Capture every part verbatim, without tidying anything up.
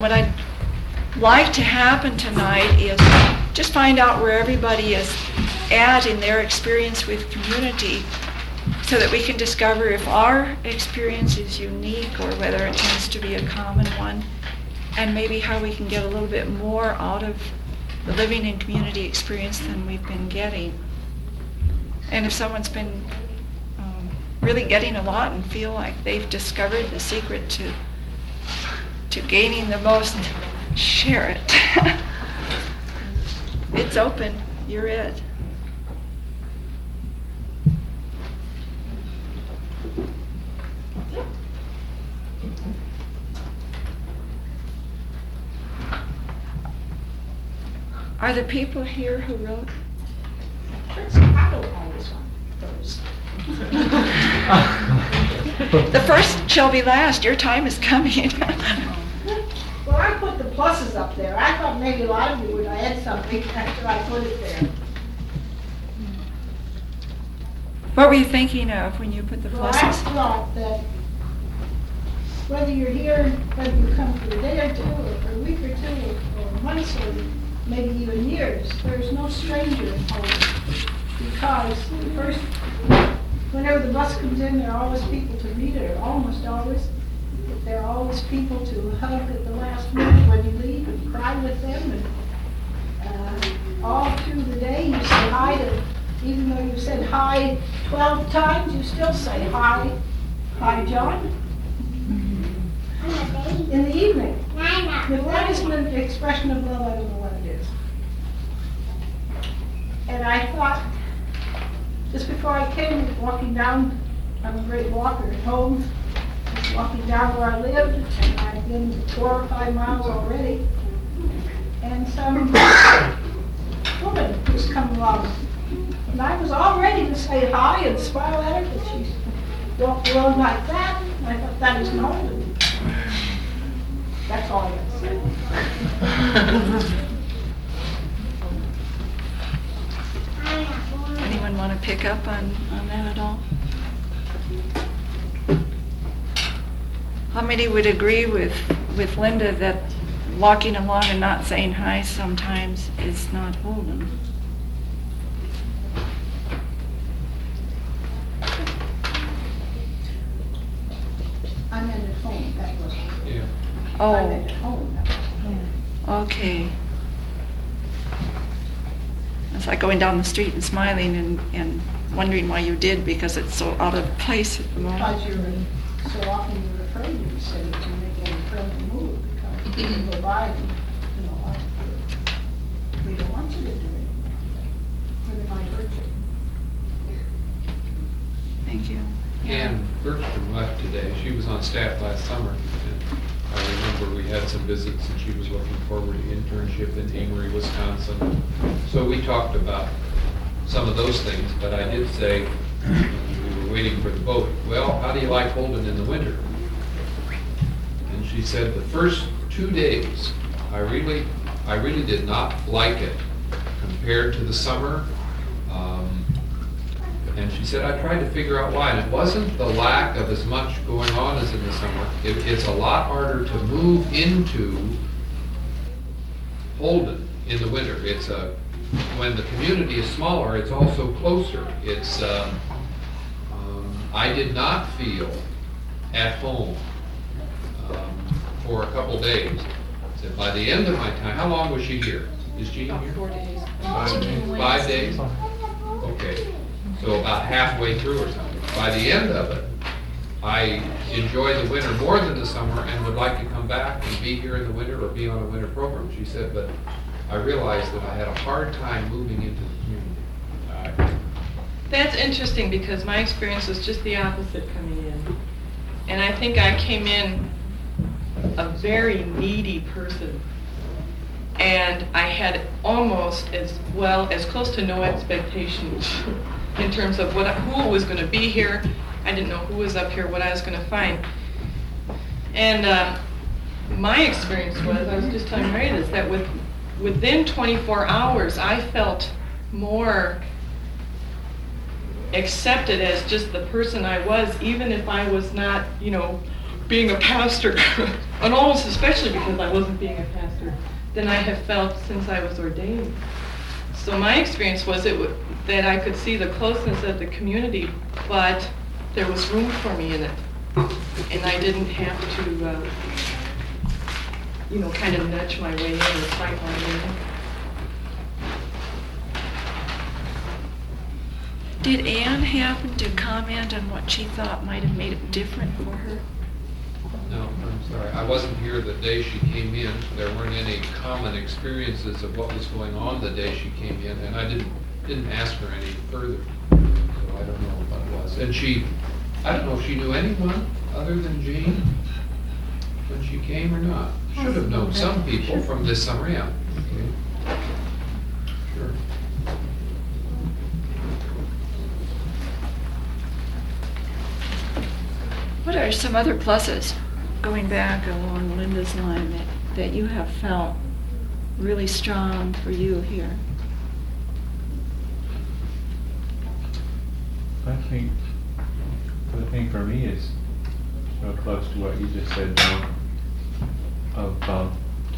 What I'd like to happen tonight is just find out where everybody is at in their experience with community so that we can discover if our experience is unique or whether it tends to be a common one, and maybe how we can get a little bit more out of the living in community experience than we've been getting. And if someone's been um, really getting a lot and feel like they've discovered the secret to to gaining the most, share it. It's open. You're it. Are the people here who wrote? I don't always want those. The first shall be last. Your time is coming. Well, I put the pluses up there. I thought maybe a lot of you would add something after I put it there. What were you thinking of when you put the Well, I pluses? thought that whether you're here, whether you come for a day or two, or for a week or two, or, or months, or maybe even years, there's no stranger in Poland. Because the first, whenever the bus comes in, there are always people to meet it, or almost always. There are always people to hug at the last minute when you leave and cry with them. And uh, all through the day, you say hi to, even though you said hi twelve times, you still say hi. Hi, John. In the evening. If that isn't an expression of love, I don't know what it is. And I thought, just before I came, walking down, I'm a great walker at home, just walking down where I lived, and I've been four or five miles already, and some woman who's come along. And I was all ready to say hi and smile at her, but she walked along like that, and I thought that is no, and that's all I got to say. Anyone want to pick up on, on that at all? How many would agree with, with Linda that walking along and not saying hi sometimes is not Holden? I meant at home, that was. Yeah. I Oh, meant at home, that was. okay. It's like going down the street and smiling and, and wondering why you did because it's so out of place at the moment. Because you're, in- so often you're afraid you say that you make any friendly move, because people go by and, you know, like, we don't want you to do it. Or they might hurt you. Thank you. Ann Bergstrom left today. She was on staff last summer. And I remember we had some visits and she was looking forward to internship in Amory, Wisconsin. So we talked about some of those things, but I did say, we were waiting for the boat, well, how do you like Holden in the winter? And she said, the first two days, I really, I really did not like it compared to the summer. Um, And she said, I tried to figure out why, and it wasn't the lack of as much going on as in the summer. It, it's a lot harder to move into Holden in the winter. It's a, when the community is smaller, it's also closer. It's, um, um, I did not feel at home um, for a couple days. So by the end of my time, how long was she here? Is Jean here? Four days. Five days. Five days? Okay. So about halfway through or something. By the end of it, I enjoy the winter more than the summer and would like to come back and be here in the winter or be on a winter program, she said, but I realized that I had a hard time moving into the community. That's interesting because my experience was just the opposite coming in. And I think I came in a very needy person. And I had almost as well, as close to no expectations in terms of what, who was going to be here. I didn't know who was up here, what I was going to find. And uh, my experience was, I was just telling Ray this, that with, within twenty-four hours, I felt more accepted as just the person I was, even if I was not, you know, being a pastor, and almost especially because I wasn't being a pastor, than I have felt since I was ordained. So my experience was it w- that I could see the closeness of the community, but there was room for me in it. And I didn't have to, uh, you know, kind of nudge my way in or fight my way in. Did Anne happen to comment on what she thought might have made it different for her? No, I'm sorry. I wasn't here the day she came in. There weren't any common experiences of what was going on the day she came in, and I didn't didn't ask her any further. So I don't know what it was. And she, I don't know if she knew anyone other than Jane when she came or not. Should have known some people from this summer, yeah. Okay. Sure. What are some other pluses, going back along Linda's line, that, that you have felt really strong for you here? I think, the thing for me is real close to what you just said, John, of um,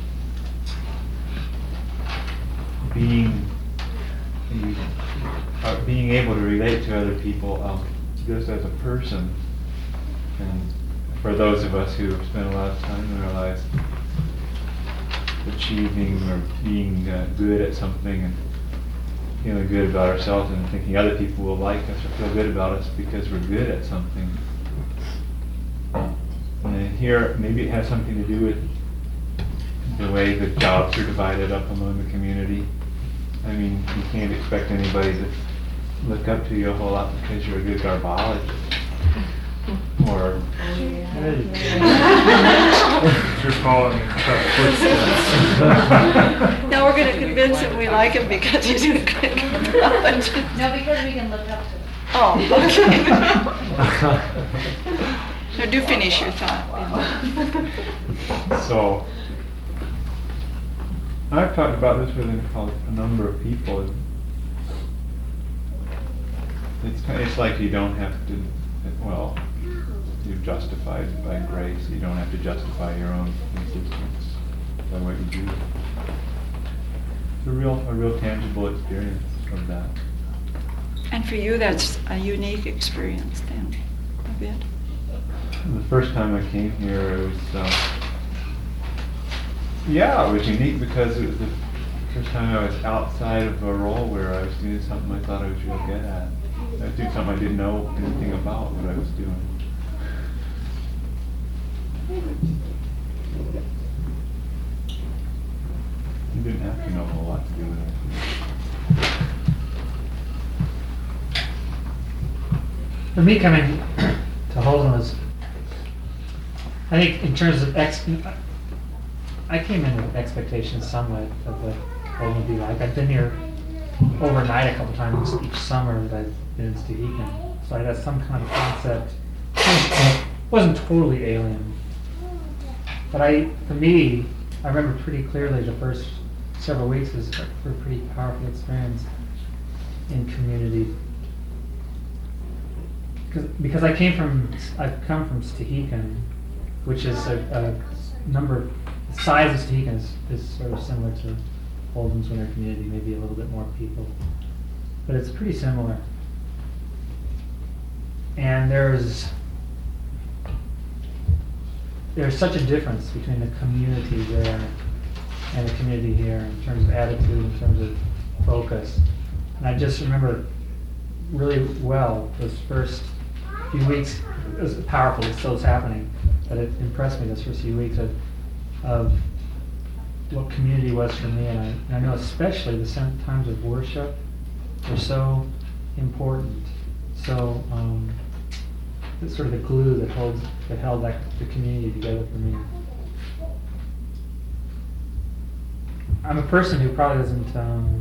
being uh, being able to relate to other people um, just as a person. And for those of us who have spent a lot of time in our lives achieving or being uh, good at something and feeling good about ourselves and thinking other people will like us or feel good about us because we're good at something. And here, maybe it has something to do with the way the jobs are divided up among the community. I mean, you can't expect anybody to look up to you a whole lot because you're a good garbologist. Or You're following in tough footsteps. Now we're going to convince him we like him because he's a good garbologist. No, because we can look up to it. Oh, okay. Now do finish your thought. so, I've talked about this with a number of people. It's it's like you don't have to. Well, you're justified by grace. You don't have to justify your own existence by what you do. It's a real, a real tangible experience of that. And for you, that's a unique experience then, a bit. The first time I came here, it was, um, yeah, it was unique because it was the first time I was outside of a role where I was doing something I thought I was real good at. I was doing something I didn't know anything about what I was doing. You didn't have to know a whole lot to do with it. For me, coming to Holden was, I think in terms of ex, I came in with expectations somewhat of what Holden would be like. I've been here overnight a couple times each summer that I've been in Stehekin, so I had some kind of concept. It wasn't totally alien, but I, for me, I remember pretty clearly the first several weeks was a pretty powerful experience in community. Because, because I came from, I've come from Stehekin, which is a, a number of, the size of Stehekin is, is sort of similar to Holden's winter community, maybe a little bit more people. But it's pretty similar. And there's, there's such a difference between the community there and the community here in terms of attitude, in terms of focus. And I just remember really well those first few weeks. It was powerful, it still is happening, but it impressed me those first few weeks of, of what community was for me. And I, and I know especially the times of worship are so important. So um, it's sort of the glue that holds, that held that, the community together for me. I'm a person who probably doesn't, um,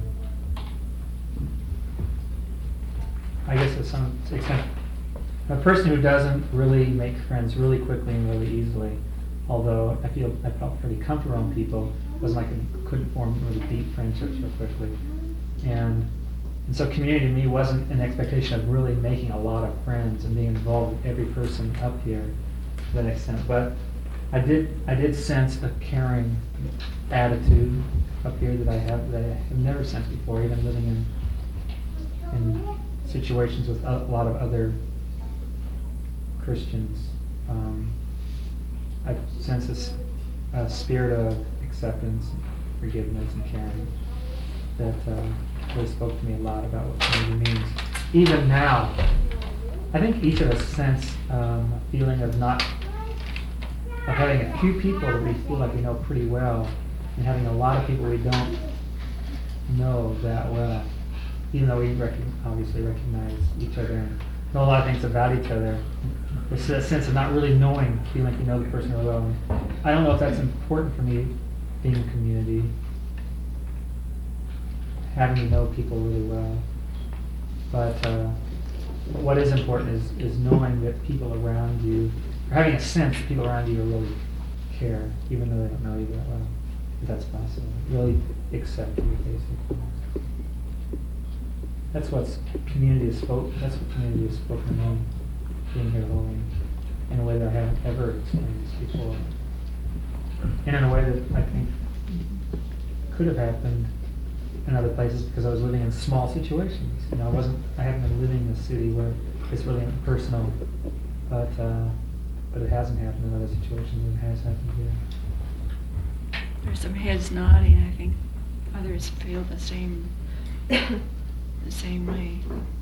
I guess to some extent, I'm a person who doesn't really make friends really quickly and really easily. Although I feel I felt pretty comfortable around people, it wasn't like I couldn't form really deep friendships real quickly. And and so community to me wasn't an expectation of really making a lot of friends and being involved with every person up here. to that extent. But I did, I did sense a caring attitude up here that I have, that I have never sensed before, even living in, in situations with a lot of other Christians. Um, I sense a, s- a spirit of acceptance, forgiveness, and caring that uh, really spoke to me a lot about what community means. Even now, I think each of us sense um, a feeling of not, of having a few people that we feel like we know pretty well, and having a lot of people we don't know that well, even though we rec- obviously recognize each other and know a lot of things about each other. There's a sense of not really knowing, feeling like you know the person really well. And I don't know if that's important for me, being in community, having to know people really well. But uh, what is important is, is knowing that people around you, or having a sense that people around you really care, even though they don't know you that well, if that's possible. Really accept you, basically. That's what's community is spoken. That's what community is spoken to me, being here alone, in a way that I haven't ever experienced before, and in a way that I think could have happened in other places because I was living in small situations. You know, I wasn't. I haven't been living in a city where it's really impersonal, but uh, but it hasn't happened in other situations, and it has happened here. There's some heads nodding. I think others feel the same, the same way.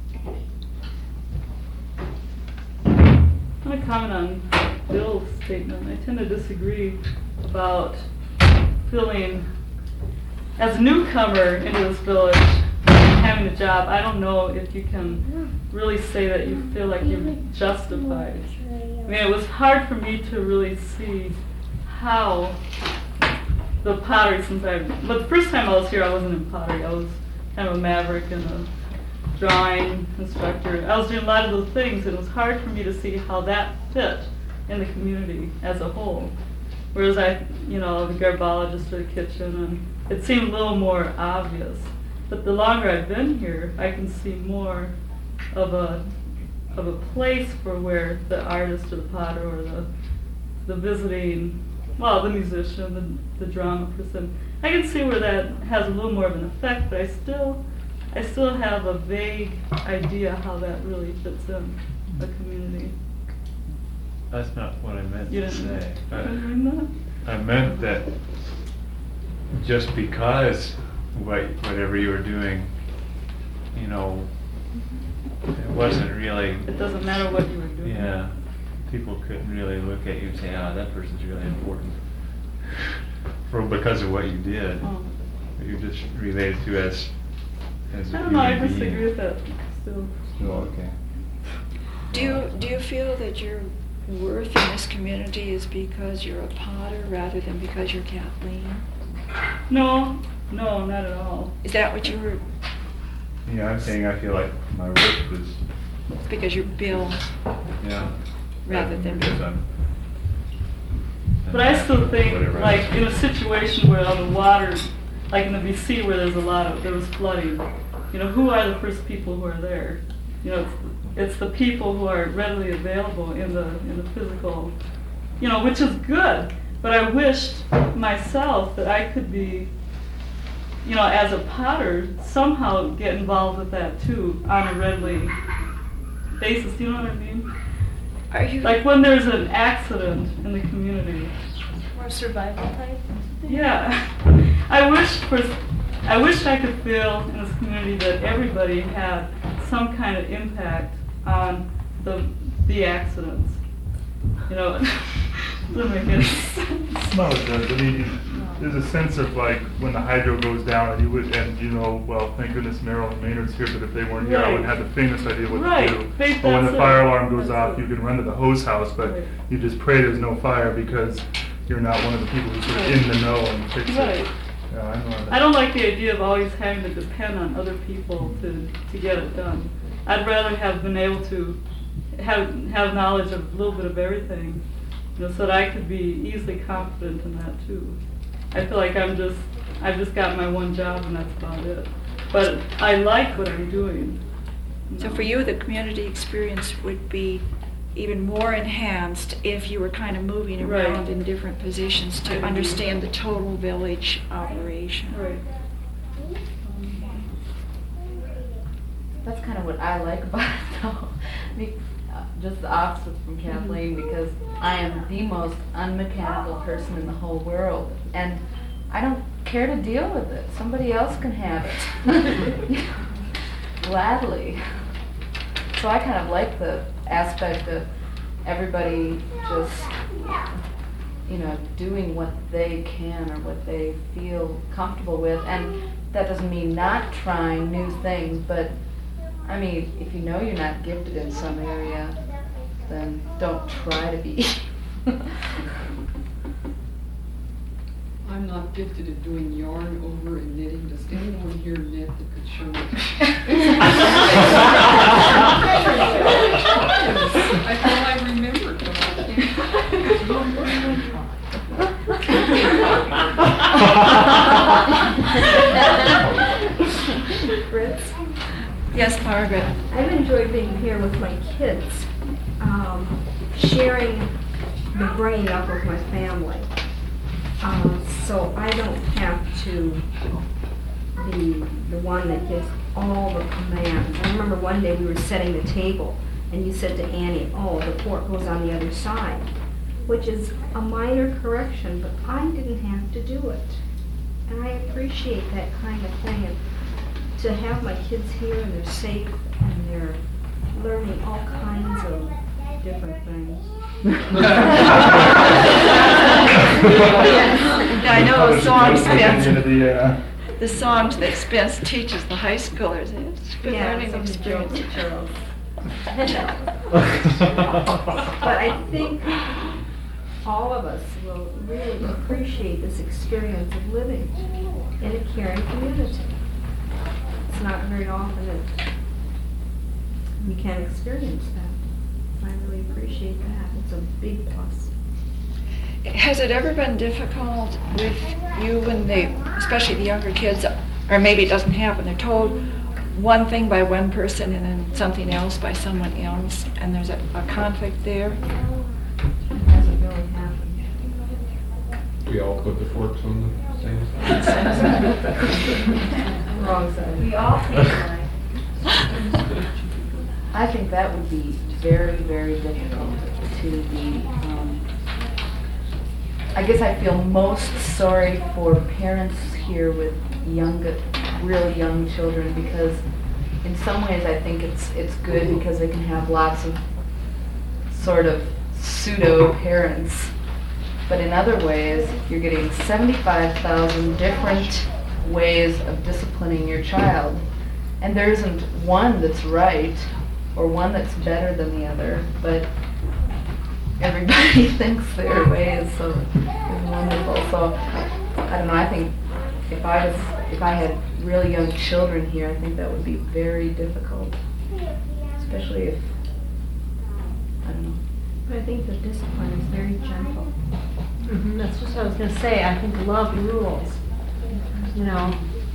I want to comment on Bill's statement. I tend to disagree about feeling, as a newcomer into this village, having a job. I don't know if you can really say that you feel like you're justified. I mean, it was hard for me to really see how the pottery, since I, but the first time I was here, I wasn't in pottery. I was kind of a maverick and a drawing instructor. I was doing a lot of those things, and it was hard for me to see how that fit in the community as a whole. Whereas I, you know, the garbologist or the kitchen, and it seemed a little more obvious. But the longer I've been here, I can see more of a of a place for where the artist or the potter or the the visiting, well, the musician, the, the drama person, I can see where that has a little more of an effect, but I still I still have a vague idea how that really fits in a community. That's not what I meant You to didn't, say. you I- didn't mean I meant that just because what, whatever you were doing, you know, it wasn't really, that? It doesn't matter what you were doing. yeah, people couldn't really look at you and say, ah, that person's really important. For, because of what you did. Oh. You're just related to as, as a I don't know, I human disagree being. with that still. Oh, okay. Do you, do you feel that your worth in this community is because you're a potter rather than because you're Kathleen? No, no, not at all. Is that what you were, Yeah, I'm saying I feel like my work was, because you're Bill yeah. rather than Because I'm- But I still think, Whatever. like, in a situation where all the water, like in the B C where there's a lot of, there was flooding, you know, who are the first people who are there? You know, it's, it's the people who are readily available in the, in the physical, you know, which is good. But I wished myself that I could be, you know, as a potter, somehow get involved with that too, on a readily basis, you know what I mean? are you? Like when there's an accident in the community. Or survival type? Yeah. I wish for, I wish I could feel in this community that everybody had some kind of impact on the, the accidents. You know, doesn't make any sense. No, it does. I mean, there's a sense of like when the hydro goes down, and you would, and you know, well, thank goodness Marilyn Maynard's here, but if they weren't here, I wouldn't Right. have the faintest idea what Right. to do. They- Or when that's the it. fire alarm goes That's off, it. you can run to the hose house, but Right. you just pray there's no fire because you're not one of the people who's sort of in the know and fix it. Right. Yeah, I know that. I don't like the idea of always having to depend on other people to, to get it done. I'd rather have been able to have, have knowledge of a little bit of everything, you know, so that I could be easily confident in that too. I feel like I'm just, I've just got my one job and that's about it. But I like what I'm doing. So for you, the community experience would be even more enhanced if you were kind of moving Right. around in different positions to understand the total village operation. Right. That's kind of what I like about it, though. Me- uh, Just the opposite from Kathleen, because I am the most unmechanical person in the whole world, and I don't care to deal with it. Somebody else can have it. Gladly. So I kind of like the aspect of everybody just, you know, doing what they can or what they feel comfortable with. And that doesn't mean not trying new things, but I mean, if you know you're not gifted in some area, then don't try to be. I'm not gifted at doing yarn over and knitting. Does anyone here knit that could show me? I thought I remembered, but Fritz? Yes, Margaret. I've enjoyed being here with my kids, um, sharing the bringing up of my family. Um, so I don't have to be the one that gives all the commands. I remember one day we were setting the table and you said to Annie, oh, the fork goes on the other side, which is a minor correction, but I didn't have to do it. And I appreciate that kind of thing. And to have my kids here and they're safe and they're learning all kinds of different things. I know the songs End Spence, of the, uh, the songs that Spence teaches the high schoolers. It's a good Yeah, learning some experience. jokes, But I think all of us will really appreciate this experience of living in a caring community. It's not very often that we can experience that. I really appreciate that. It's a big plus. Has it ever been difficult with you when they, especially the younger kids, or maybe it doesn't happen, they're told one thing by one person and then something else by someone else, and there's a, a conflict there? It hasn't really happened. We all put the forks on the same side. Wrong side. We all feel like. I think that would be very, very difficult to be, um, I guess I feel most sorry for parents here with young, real young children, because in some ways I think it's it's good because they can have lots of sort of pseudo parents, but in other ways you're getting seventy-five thousand different ways of disciplining your child, and there isn't one that's right or one that's better than the other, but everybody thinks their way is so is wonderful. So I don't know, I think if I was if I had really young children here, I think that would be very difficult. Especially if I don't know. But I think the discipline is very gentle. Mhm, that's just what I was gonna say. I think love rules, you know.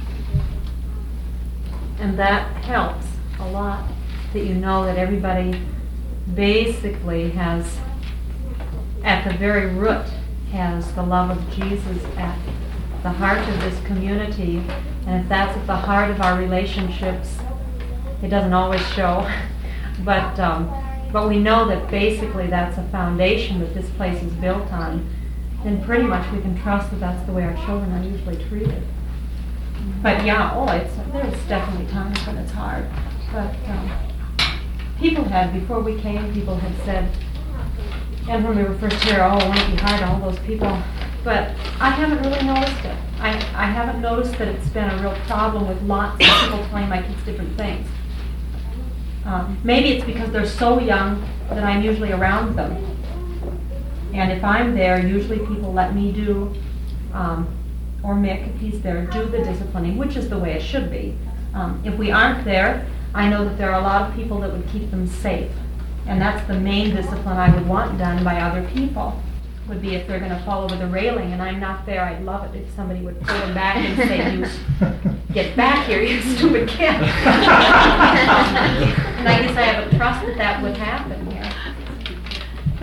And that helps a lot, that you know that everybody basically has, at the very root, has the love of Jesus at the heart of this community. And if that's at the heart of our relationships, it doesn't always show, but um, but we know that basically that's a foundation that this place is built on. Then pretty much we can trust that that's the way our children are usually treated. But yeah, oh, it's there's definitely times when it's hard. But um, people had, before we came, people had said, and when we were first here, oh, it won't be hard, all those people. But I haven't really noticed it. I, I haven't noticed that it's been a real problem with lots of people telling my kids different things. Um, maybe it's because they're so young that I'm usually around them. And if I'm there, usually people let me do, um, or Mick, if he's there, do the disciplining, which is the way it should be. Um, if we aren't there, I know that there are a lot of people that would keep them safe. And that's the main discipline I would want done by other people, would be if they're going to fall over the railing and I'm not there. I'd love it if somebody would pull them back and say, you get back here, you stupid kid. And I guess I have a trust that that would happen here.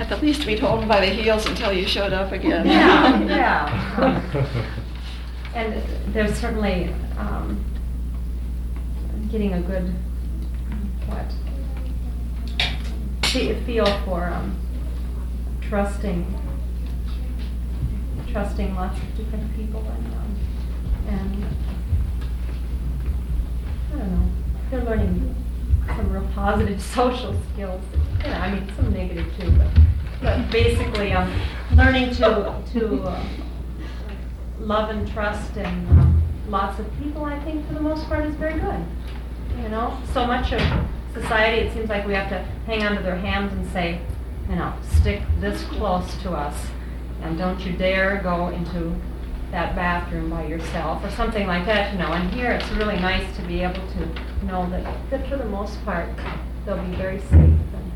At the least, we'd hold them by the heels until you showed up again. Yeah, yeah. Um, And there's certainly um, getting a good, what, fe- feel for um, trusting, trusting lots of different people and, um, and I don't know, they're learning some real positive social skills. Yeah, I mean, some negative too, but, but basically um, learning to, to uh, love and trust and um, lots of people, I think, for the most part, is very good. You know, so much of society, it seems like we have to hang onto their hands and say, you know, stick this close to us, and don't you dare go into that bathroom by yourself, or something like that, you know. And here, it's really nice to be able to know that, that for the most part, they'll be very safe. And,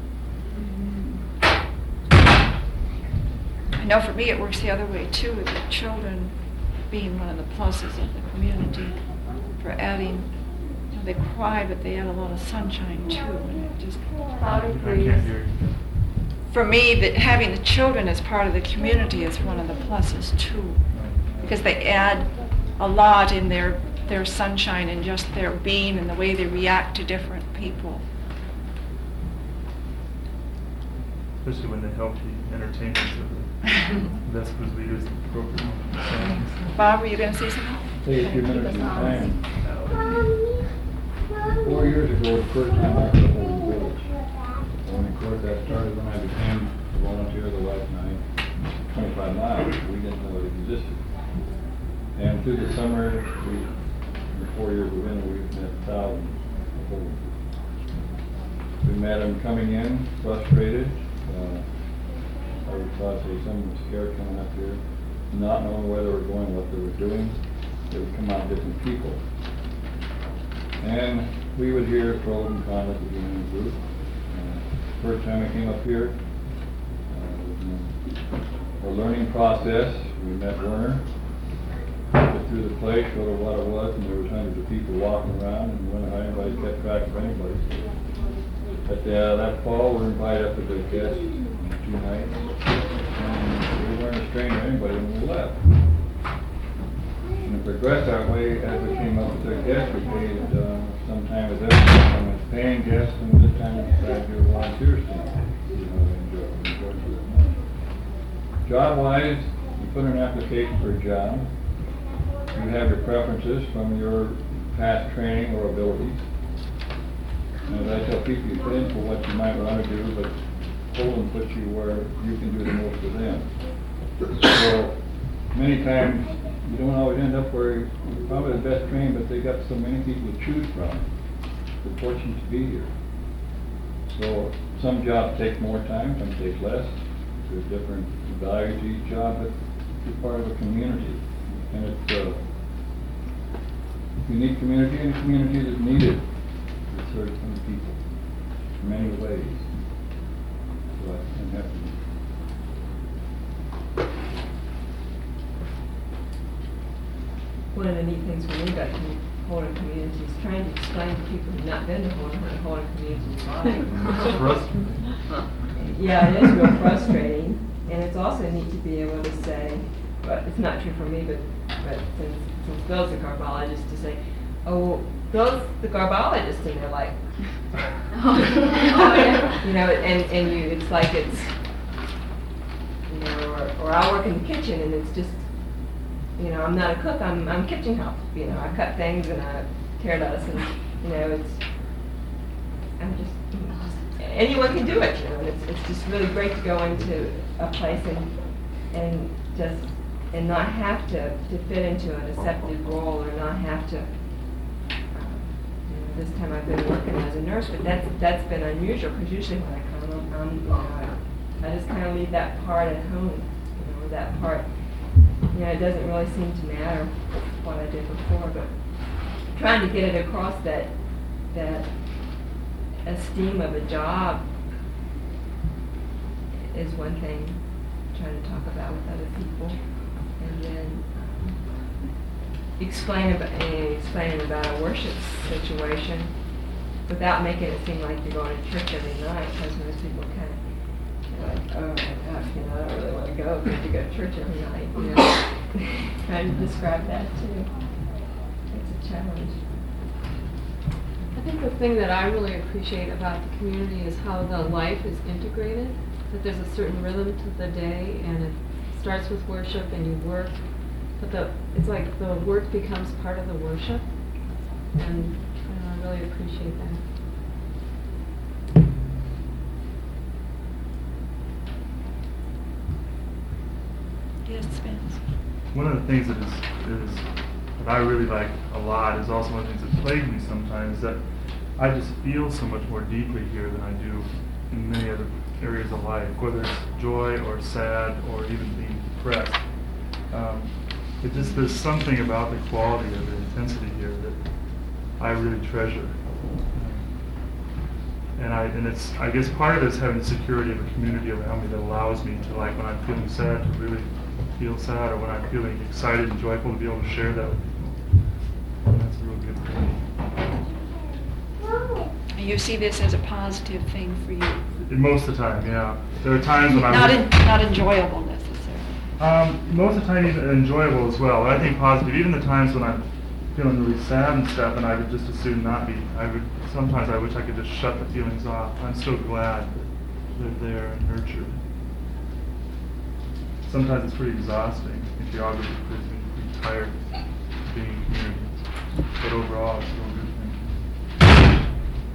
I know for me it works the other way too, with the children being one of the pluses of the community for adding, you know, they cry, but they add a lot of sunshine too, and it just, Louder, I please. can't hear you. for me, that having the children as part of the community is one of the pluses too, because they add a lot in their, their sunshine and just their being and the way they react to different people. Especially when they help the entertainers of the Vespers leaders of the program. Bob, were you going to say something? Take a few minutes of your time. Four years ago, the first time I was over the village. And of course, that started when I became a volunteer the last night, twenty-five miles. We didn't know it existed. And through the summer, we, in the four years we've been, we've met thousands of voters. We met them coming in, frustrated. Uh, I would probably say some were scared coming up here, not knowing where they were going, what they were doing. They would come out different people. And we would hear pros and cons at the beginning of the group. Uh, first time I came up here, uh, a learning process. We met Werner, took it through the place, showed her what it was, and there was hundreds of people walking around, and we wondered how anybody kept track of anybody. But uh, that fall, we were invited up as a guest on two nights, and we weren't a stranger to anybody when we left. And it progressed that way as we came up with our guests. We paid uh, some time with them, some as paying guests, and this time we decided to do a volunteer thing. You know, enjoy, enjoy it very much. Job-wise, you put in an application for a job. You have your preferences from your past training or abilities. And as I tell people, you put in for what you might want to do, but Poland puts you where you can do the most for them. So many times, you don't always end up where you're probably the best trained, but they got so many people to choose from. They're fortunate to be here. So some jobs take more time, some take less. There's different value to each job, but it's part of a community. And it's a unique community, and a community that's needed to serve some people in many ways. So I'm happy. One of the neat things for me about the Holden community is trying to explain to people who've not been to Holden what the Holden community is like. Frustrating. Yeah, it is real frustrating, and it's also neat to be able to say, but it's not true for me, but, but since, since Bill's a garbologist, to say, oh, Bill's the garbologist, and they're like, oh, yeah. You know, and, and you, it's like it's, you know, or, or I work in the kitchen, and it's just, you know, I'm not a cook, I'm, I'm kitchen help. You know, I cut things and I tear lettuce, and, you know, it's, I'm just, you know, just, anyone can do it, you know, and it's, it's just really great to go into a place and, and just, and not have to, to fit into an accepted role, or not have to, uh, you know, this time I've been working as a nurse, but that's, that's been unusual, because usually when I come, I'm, I'm, you know, I, I just kind of leave that part at home, you know, that part. You know, it doesn't really seem to matter what I did before, but trying to get it across that that esteem of a job is one thing. Trying to talk about with other people, and then um, explain about uh, explaining about a worship situation without making it seem like you're going to church every night, because most people kind of, like, oh my gosh, you know, I don't really want to go because you go to church every night, you know. Trying to describe that too. It's a challenge. I think the thing that I really appreciate about the community is how the life is integrated, that there's a certain rhythm to the day, and it starts with worship and you work, but the, it's like the work becomes part of the worship, and you know, I really appreciate that. Yes, Spence. One of the things that is, is that I really like a lot is also one of the things that plague me sometimes, that I just feel so much more deeply here than I do in many other areas of life, whether it's joy or sad or even being depressed. Um, it just, there's something about the quality of the intensity here that I really treasure. And I, and it's, I guess part of it is having the security of a community around me that allows me to, like, when I'm feeling sad, to really feel sad, or when I'm feeling excited and joyful, to be able to share that with people. And that's a real good thing. You see this as a positive thing for you? Most of the time, yeah. There are times when I'm Not, en- not enjoyable necessarily. Um, most of the time, even enjoyable as well. I think positive. Even the times when I'm feeling really sad and stuff, and I would just as soon not be. I would sometimes I wish I could just shut the feelings off. I'm so glad that they're there and nurtured. Sometimes it's pretty exhausting if you're already pretty, pretty tired of being in community. But overall, it's a real good thing.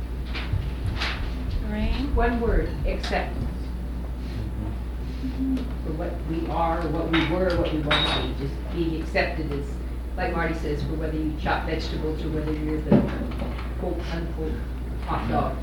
Lorraine? One word, acceptance. For what we are, what we were, what we want to be. Just being accepted is, like Marty says, for whether you chop vegetables or whether you're the quote unquote hot dog.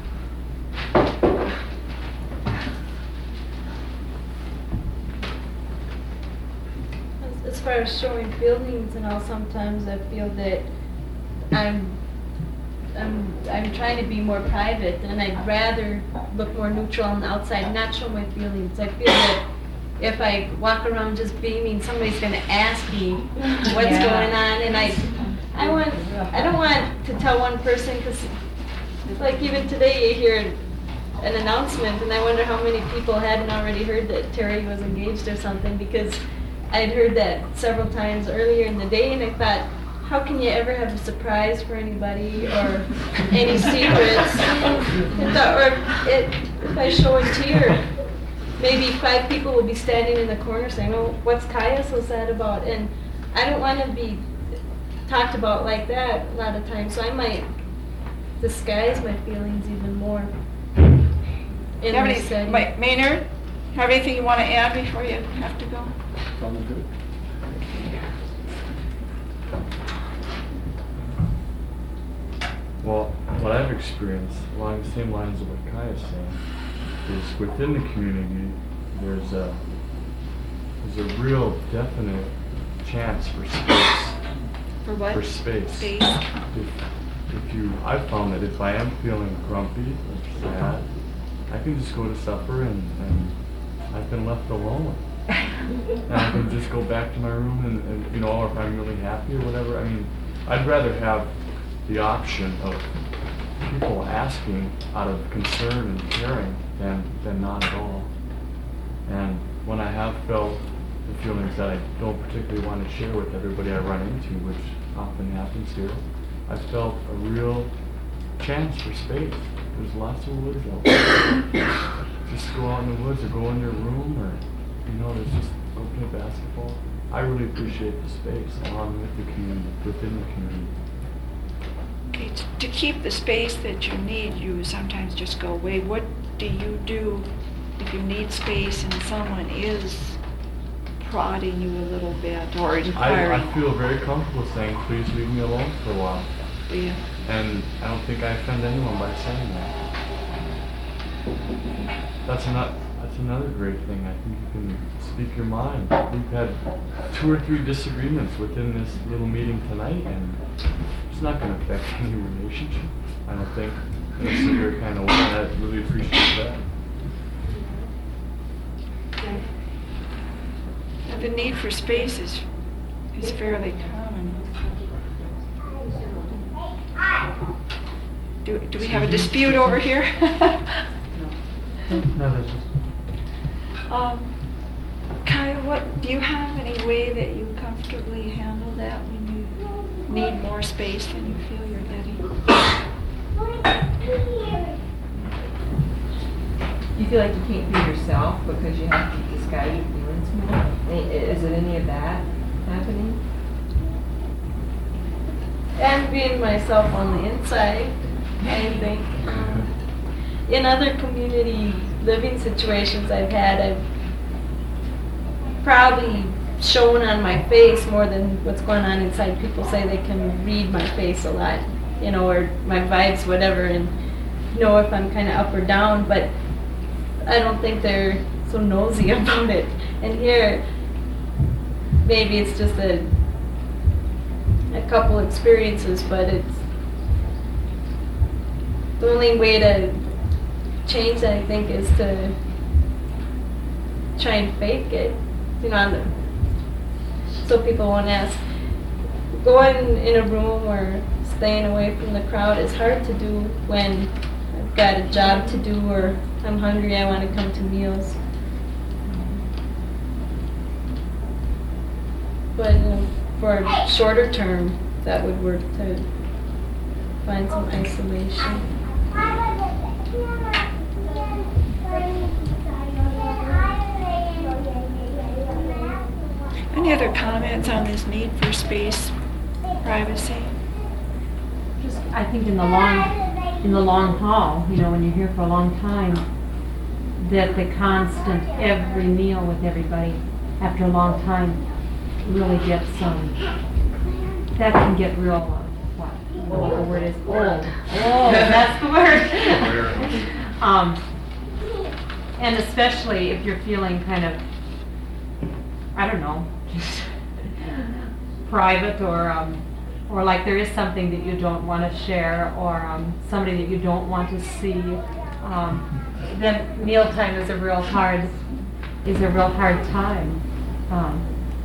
As, as far as showing feelings and all, sometimes I feel that I'm I'm I'm trying to be more private, and I'd rather look more neutral on the outside, not show my feelings. I feel that if I walk around just beaming, somebody's going to ask me what's Yeah. going on, and I I want I don't want to tell one person, because like even today you hear an announcement, and I wonder how many people hadn't already heard that Terry was engaged or something, because I'd heard that several times earlier in the day, and I thought, how can you ever have a surprise for anybody or any secrets? I thought, or it, if I show a tear, maybe five people will be standing in the corner saying, oh, what's Kaya so sad about? And I don't want to be talked about like that a lot of times, so I might disguise my feelings even more. In Have this any, setting. Ma- Maynard, have anything you want to add before you have to go? Sounds good. Well, what I've experienced along the same lines of what Kaya's saying is within the community, there's a there's a real definite chance for space. For what? For space. Space. If, if you, I've found that if I am feeling grumpy or sad, I can just go to supper and, and I've been left alone. And I can just go back to my room and, and, you know, or if I'm really happy or whatever. I mean, I'd rather have the option of people asking out of concern and caring than, than not at all. And when I have felt the feelings that I don't particularly want to share with everybody I run into, which often happens here, I felt a real chance for space. There's lots of woods out there. Just go out in the woods or go in your room, or, you know, there's just go play basketball. I really appreciate the space along with the community, within the community. Okay, t- to keep the space that you need, you sometimes just go away. What do you do if you need space and someone is prodding you a little bit or I, inquiring? I feel very comfortable saying, please leave me alone for a while. Yeah. And I don't think I offend anyone by saying that. That's not, that's another great thing. I think you can speak your mind. We've had two or three disagreements within this little meeting tonight, and it's not going to affect any relationship, I don't think, in a severe kind of way. And I really appreciate that. The need for space is, is fairly common. Do, do we have a dispute over here? No, there's just. Um, Kyle, what, do you have any way that you comfortably handle that when you need more space than you feel you're getting? You feel like you can't be yourself because you have to disguise your feelings more? I mean, Is it any of that happening? And being myself on the inside, I think. Um, in other community living situations I've had, I've probably shown on my face more than what's going on inside. People say they can read my face a lot, you know, or my vibes, whatever, and know if I'm kind of up or down, but I don't think they're so nosy about it. And here, maybe it's just a a couple experiences, but it's the only way to change that, I think, is to try and fake it, you know, so people won't ask. Going in a room or staying away from the crowd is hard to do when I've got a job to do or I'm hungry, I want to come to meals. But uh, for a shorter term, that would work to find some isolation. Any other comments on this need for space, privacy? Just, I think in the long, in the long haul, you know, when you're here for a long time, that the constant every meal with everybody after a long time really gets um, that can get real. Uh, what? What the word is? Old. Old. That's the word. um, and especially if you're feeling kind of, I don't know, private or um, or like there is something that you don't want to share or um, somebody that you don't want to see. Um, then mealtime is a real hard is a real hard time. Um,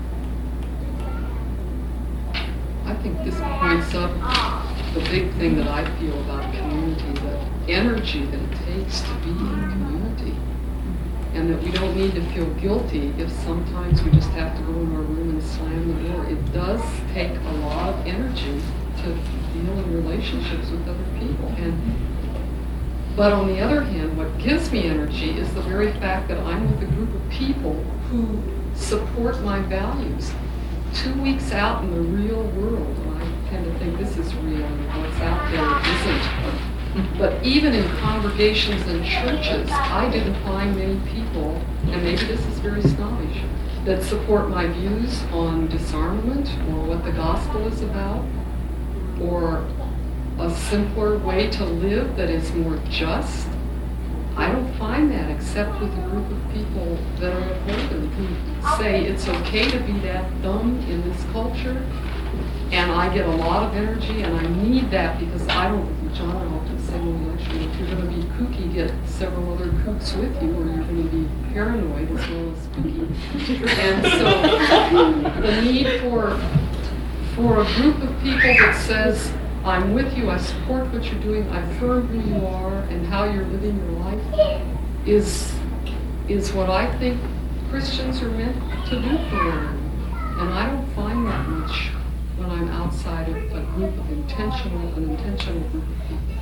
I think this points up the big thing that I feel about community, the energy that it takes to be in community. And that we don't need to feel guilty if sometimes we just have to go in our room and slam the door. It does take a lot of energy to deal in relationships with other people. And but on the other hand, what gives me energy is the very fact that I'm with a group of people who support my values. Two weeks out in the real world, and I tend to think this is real, and what's out there isn't. But even in congregations and churches, I didn't find many people, and maybe this is very snobbish, that support my views on disarmament or what the gospel is about, or a simpler way to live that is more just. I don't find that except with a group of people that are upholding, who say it's okay to be that dumb in this culture, and I get a lot of energy, and I need that because I don't, John and I often say when we lecture, if you're going to be kooky, get several other kooks with you, or you're going to be paranoid as well as kooky. And so the need for, for a group of people that says, I'm with you, I support what you're doing, I affirm who you are and how you're living your life, is is what I think Christians are meant to do for one another. And I don't find that much when I'm outside of a group of intentional, an intentional group of people.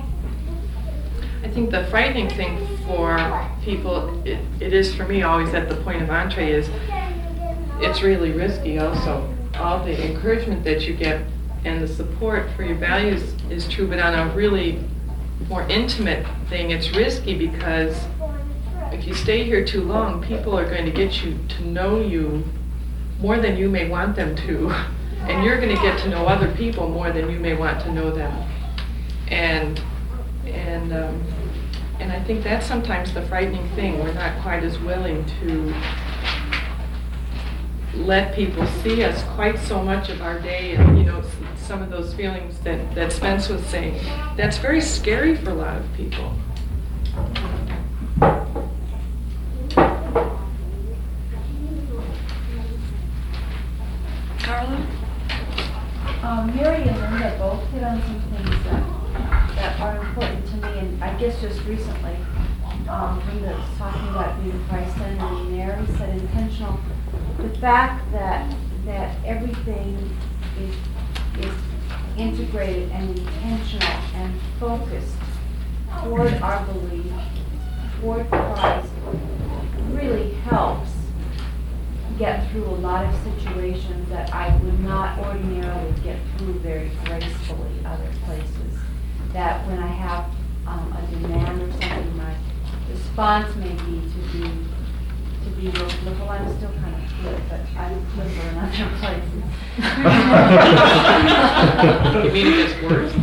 I think the frightening thing for people, it, it is for me always at the point of entree, is it's really risky also. All the encouragement that you get and the support for your values is true, but on a really more intimate thing, it's risky because if you stay here too long, people are going to get you to know you more than you may want them to, and you're going to get to know other people more than you may want to know them. And and um, and I think that's sometimes the frightening thing. We're not quite as willing to let people see us quite so much of our day, and you know, some of those feelings that, that Spence was saying, that's very scary for a lot of people. Carla? Um, Mary and Linda both hit on some things that, that are important to me, and I guess just recently, um, Linda was talking about being Christ-centered, and Mary said intentional. The fact that, that everything is, is integrated and intentional and focused toward our belief, toward Christ, really helps get through a lot of situations that I would not ordinarily get through very gracefully other places. That when I have um, a demand or something, my response may be to be to be real flip. Well, I'm still kind of flip, but I'm flipper in other places. You mean it gets worse?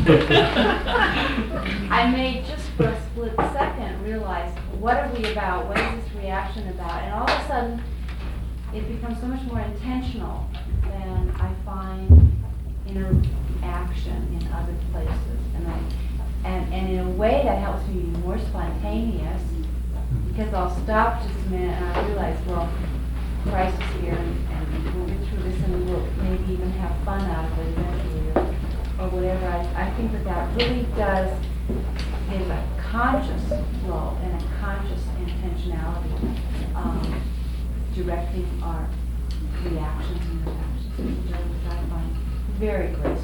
I may just for a split second realize, what are we about? What is this reaction about? And all of a sudden, it becomes so much more intentional than I find interaction in other places. And, I, and, and in a way that helps me be more spontaneous, because I'll stop just a minute and I realize, well, Christ is here and, and we'll get through this and we'll maybe even have fun out of it eventually or, or whatever. I, I think that that really does give a conscious flow and a conscious intentionality. Um, directing our reactions and reactions, which I find very graceful.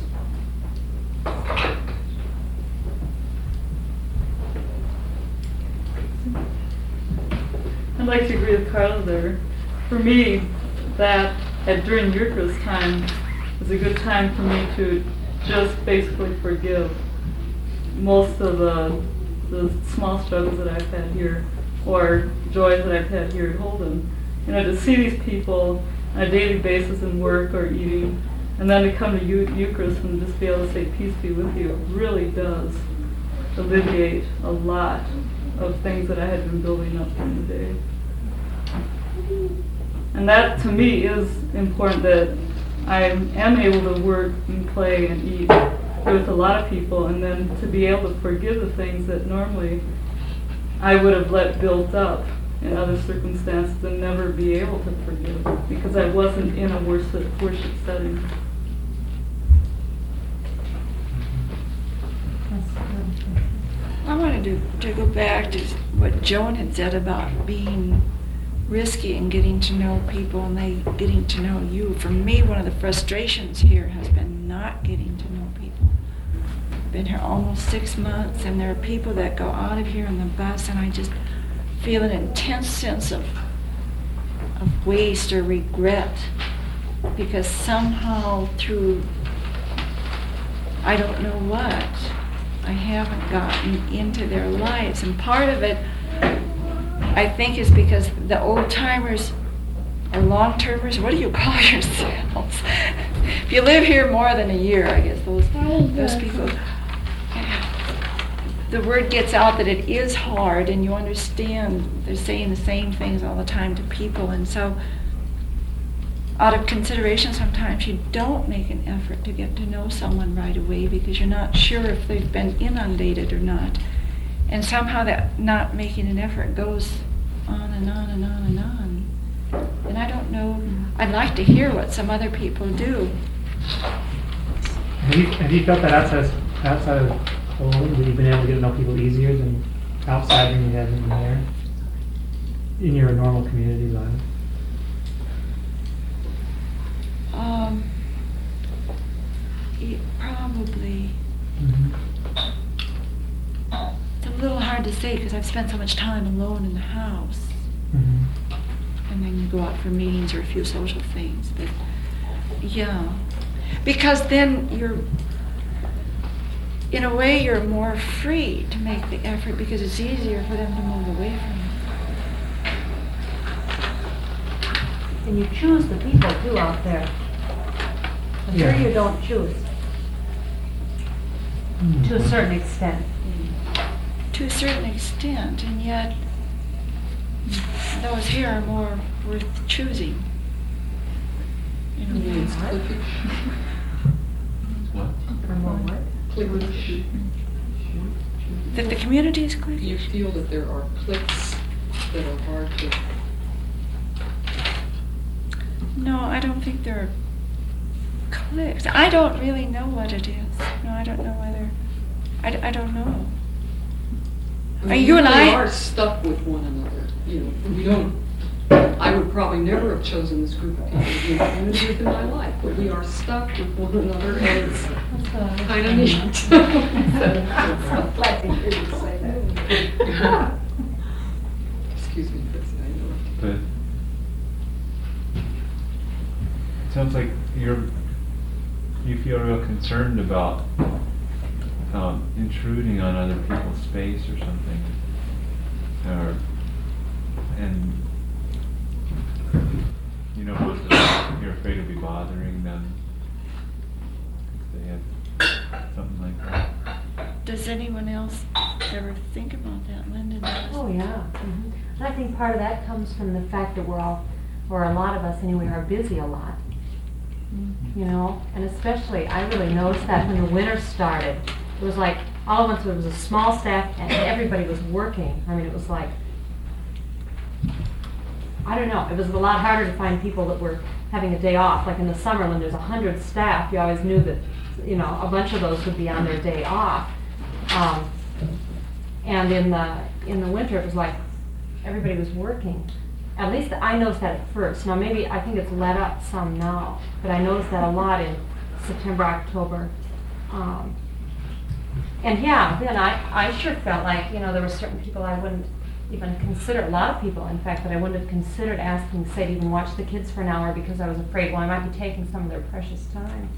I'd like to agree with Carla there. For me, that at during Eucharist time is a good time for me to just basically forgive most of the the small struggles that I've had here, or joys that I've had here at Holden. You know, to see these people on a daily basis in work or eating, and then to come to Eu- Eucharist and just be able to say, peace be with you, really does alleviate a lot of things that I had been building up during the day. And that, to me, is important, that I am able to work and play and eat with a lot of people, and then to be able to forgive the things that normally I would have let built up in other circumstances and never be able to forgive because I wasn't in a worship, worship setting. I wanted to, to go back to what Joan had said about being risky and getting to know people and they getting to know you. For me, one of the frustrations here has been not getting to know people. I've been here almost six months and there are people that go out of here on the bus and I just feel an intense sense of of waste or regret because somehow through I don't know what I haven't gotten into their lives, and part of it I think is because the old timers or long termers, what do you call yourselves? If you live here more than a year, I guess those those people, the word gets out that it is hard and you understand they're saying the same things all the time to people, and so out of consideration sometimes you don't make an effort to get to know someone right away because you're not sure if they've been inundated or not, and somehow that not making an effort goes on and on and on and on, and I don't know, I'd like to hear what some other people do. Have you, have you felt that outside, outside of Holden, that you've been able to get to know people easier than outside than you have in there, in your normal community life? Um, it probably. Mm-hmm. It's a little hard to say because I've spent so much time alone in the house. Mm-hmm. And then you go out for meetings or a few social things. But yeah, because then you're, in a way, you're more free to make the effort because it's easier for them to move away from you. And you choose the people too out there. I'm sure Yeah. you don't choose. Mm-hmm. To a certain extent. To a certain extent, and yet those here are more worth choosing. In a way. It's cliquish. What? what? Cliquish. That the community is cliquish. You feel that there are cliques that are hard to. No, I don't think there are cliques. I don't really know what it is. No, I don't know whether. I, d- I don't know. I Uh, mean, you we and really I- are stuck with one another, you know, we don't, I would probably never have chosen this group of people to be in community with in my life, but we are stuck with one another, and it's kind of neat. Glad to hear you say that. Excuse me, Fritzy, I know. But it sounds like you're, you feel real concerned about um, intruding on other people's space or something. Or, and, you know, most of them, you're afraid of be bothering them if they have something like that. Does anyone else ever think about that? Linda does. Oh, yeah. Mhm. And I think part of that comes from the fact that we're all, or a lot of us anyway, are busy a lot. You know, and especially, I really noticed that when the winter started. It was like, all of us, it was a small staff and everybody was working. I mean, it was like, I don't know, it was a lot harder to find people that were having a day off. Like in the summer when there's a hundred staff, you always knew that, you know, a bunch of those would be on their day off. Um, and in the, in the winter, it was like, everybody was working. At least I noticed that at first. Now maybe, I think it's let up some now, but I noticed that a lot in September, October. Um, and yeah, then I, I sure felt like, you know, there were certain people I wouldn't even consider, a lot of people in fact, that I wouldn't have considered asking, say, to even watch the kids for an hour because I was afraid, well, I might be taking some of their precious time.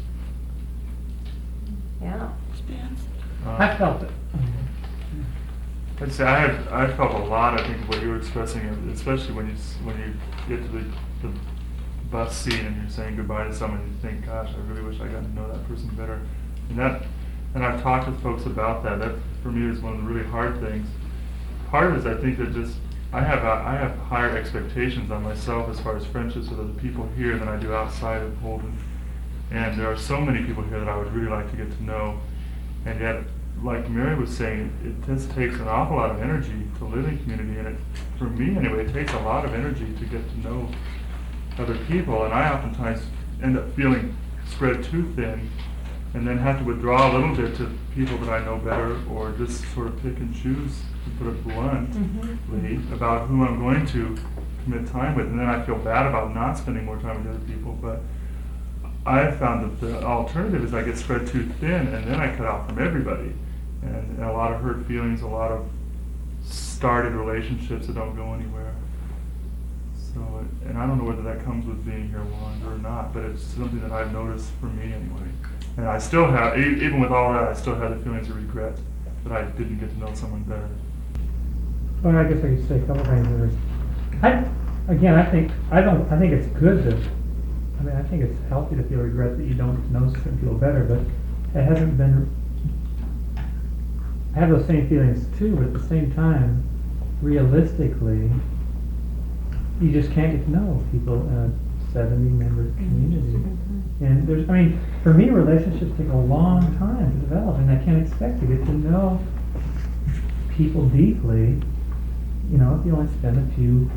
Yeah. Uh, I felt it. I'd say I have, I felt a lot, I think, of what you were expressing, especially when you, s- when you get to the, the bus scene and you're saying goodbye to someone, you think, gosh, I really wish I got to know that person better. And that, and I've talked with folks about that. That, for me, is one of the really hard things. Part of it is I think that just, I have, a, I have higher expectations on myself as far as friendships with other people here than I do outside of Holden. And there are so many people here that I would really like to get to know. And yet, like Mary was saying, it, it just takes an awful lot of energy to live in community, and it, for me anyway, it takes a lot of energy to get to know other people, and I oftentimes end up feeling spread too thin, and then have to withdraw a little bit to people that I know better, or just sort of pick and choose, to put it bluntly, Mhm. about who I'm going to commit time with, and then I feel bad about not spending more time with other people, but I have found that the alternative is I get spread too thin, and then I cut out from everybody. And, and a lot of hurt feelings, a lot of started relationships that don't go anywhere. So, and I don't know whether that comes with being here longer or not, but it's something that I've noticed for me anyway. And I still have, e- even with all that, I still have the feelings of regret that I didn't get to know someone better. Well, I guess I could say a couple things. There. I, again, I think, I don't, I think it's good to, I mean, I think it's healthy to feel regret that you don't know certain people better, but it hasn't been, I have those same feelings too, but at the same time, realistically, you just can't get to know people in a seventy-member community. And there's, I mean, for me, relationships take a long time to develop, and I can't expect to get to know people deeply, you know, if you only spend a few.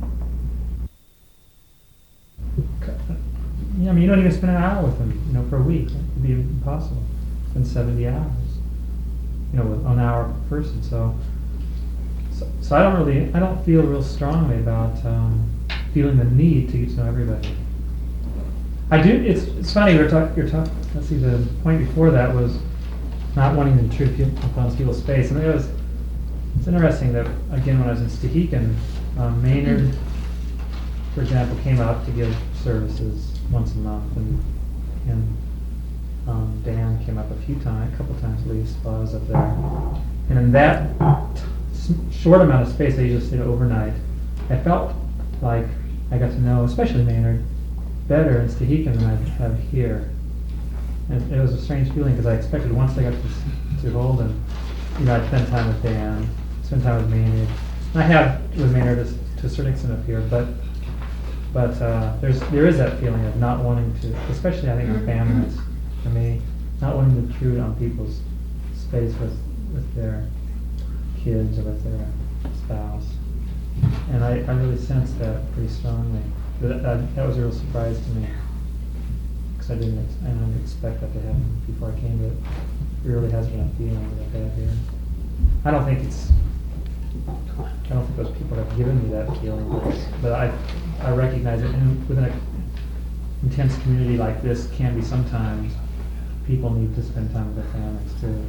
Yeah, I mean, you don't even spend an hour with them, you know, for a week. It would be impossible. Spend seventy hours, you know, with an hour per person. So, so, so I don't really, I don't feel real strongly about um, feeling the need to get to know everybody. I do. It's it's funny. We're talking. You're talking. Let's see. The point before that was not wanting to intrude upon people's space, and it was. It's interesting that again, when I was in Stehekin, um, Maynard, for example, came out to give services once a month, and and um, Dan came up a few times, a couple times at least, while I was up there. And in that t- short amount of space, I usually stayed overnight. I felt like I got to know, especially Maynard, better in Stehekin than I have here. And it was a strange feeling because I expected once I got to, to Holden, you know, I'd spend time with Dan, spend time with Maynard. And I have with Maynard to, to a certain extent up here, but but uh, there's there is that feeling of not wanting to, especially I think in families, for me, not wanting to intrude on people's space with with their kids or with their spouse. And I, I really sensed that pretty strongly. That, that, that was a real surprise to me. Because I didn't, ex- I didn't expect that to happen before I came, but it really has been a feeling that I've had here. I don't think it's, I don't think those people have given me that feeling, but, but I, I recognize it, and within an intense community like this can be sometimes, people need to spend time with their families too.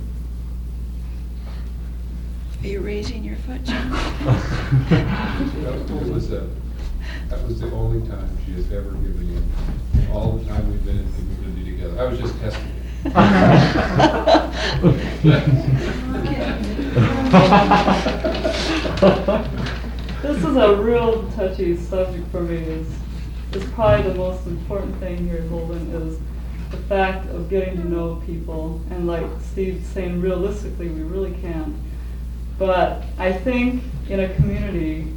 Are you raising your foot, Jim? It was a, that was the only time she has ever given in, all the time we've been in community together. I was just testing it. This is a real touchy subject for me. Is is probably the most important thing here at Holden is the fact of getting to know people. And like Steve's saying, realistically, we really can't. But I think in a community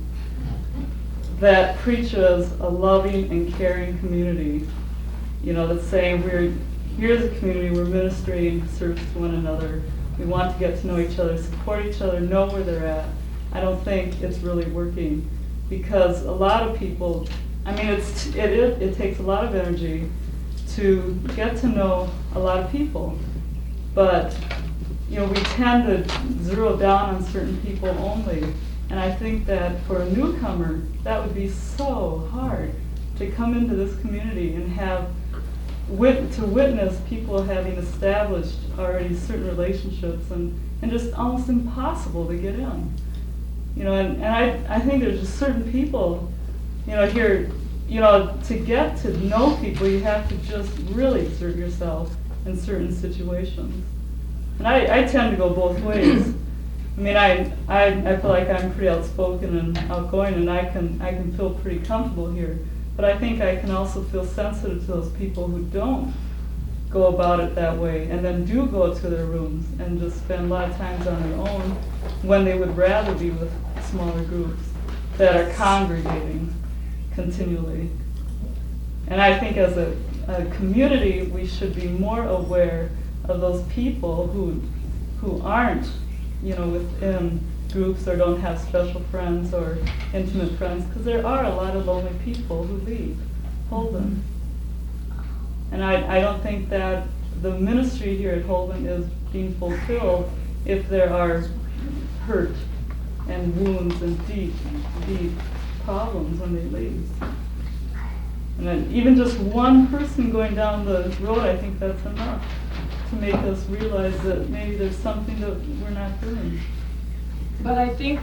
that preaches a loving and caring community, you know, that's saying we're here's a community, we're ministering service to one another, we want to get to know each other, support each other, know where they're at. I don't think it's really working because a lot of people, I mean, it's it it, it takes a lot of energy to get to know a lot of people, but you know, we tend to zero down on certain people only. And I think that for a newcomer, that would be so hard to come into this community and have wit- to witness people having established already certain relationships and, and just almost impossible to get in. You know, and, and I, I think there's just certain people, you know, here, you know, to get to know people, you have to just really exert yourself in certain situations. And I, I tend to go both ways. I mean, I, I I feel like I'm pretty outspoken and outgoing, and I can I can feel pretty comfortable here. But I think I can also feel sensitive to those people who don't go about it that way, and then do go to their rooms and just spend a lot of times on their own when they would rather be with smaller groups that are congregating continually. And I think as a, a community, we should be more aware of those people who who aren't, you know, within groups or don't have special friends or intimate friends, because there are a lot of lonely people who leave Holden. And I, I don't think that the ministry here at Holden is being fulfilled if there are hurt and wounds and deep, deep problems when they leave. And then even just one person going down the road, I think that's enough to make us realize that maybe there's something that we're not doing. But I think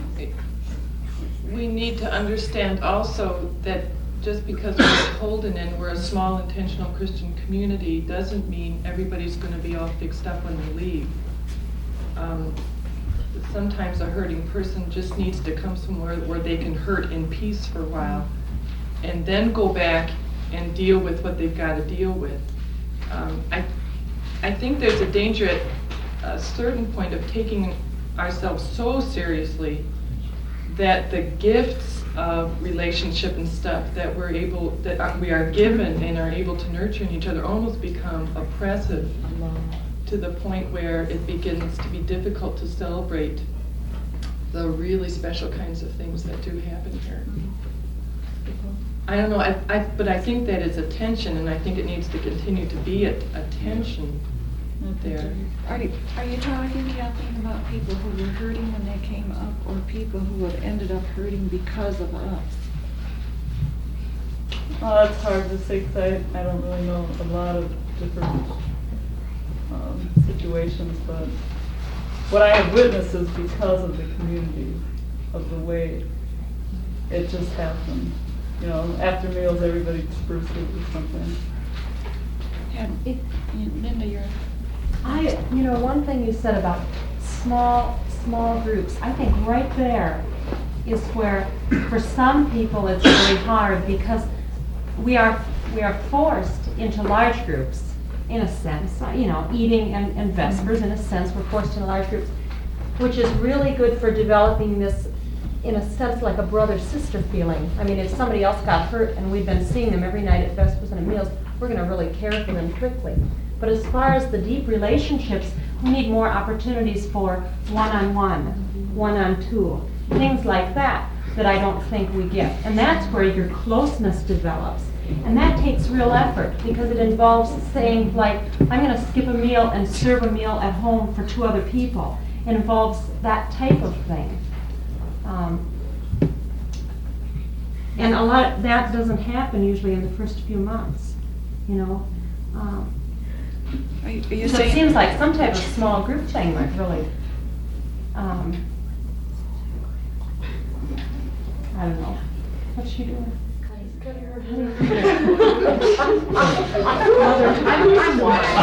we need to understand also that just because we're Holden and we're a small intentional Christian community doesn't mean everybody's going to be all fixed up when they leave. Um, sometimes a hurting person just needs to come somewhere where they can hurt in peace for a while and then go back and deal with what they've got to deal with. Um, I I think there's a danger at a certain point of taking ourselves so seriously that the gifts of relationship and stuff that we're able, that we are given and are able to nurture in each other almost become oppressive to the point where it begins to be difficult to celebrate the really special kinds of things that do happen here. I don't know, I, I, but I think that is a tension, and I think it needs to continue to be a, a tension there. Are you, are you talking, Kathleen, about people who were hurting when they came up, or people who have ended up hurting because of us? Oh, that's hard to say because I, I don't really know a lot of different um, situations, but what I have witnessed is because of the community, of the way it just happened. You know, after meals, everybody dispersed it or something. Yeah, it, Linda, you're... I, you know, one thing you said about small, small groups, I think right there is where, for some people, it's really hard because we are we are forced into large groups, in a sense. You know, eating and, and Vespers, in a sense, we're forced into large groups, which is really good for developing this, in a sense, like a brother-sister feeling. I mean, if somebody else got hurt and we've been seeing them every night at Vespers and at meals, we're going to really care for them quickly. But as far as the deep relationships, we need more opportunities for one-on-one, one-on-two, things like that that I don't think we get. And that's where your closeness develops. And that takes real effort because it involves saying, like, I'm going to skip a meal and serve a meal at home for two other people. it involves that type of thing. Um, and a lot, that doesn't happen usually in the first few months, you know. Um, Are you, are you so saying? it seems like some type of small group thing might really, um, I don't know. What's she doing? Mother, I'm, I'm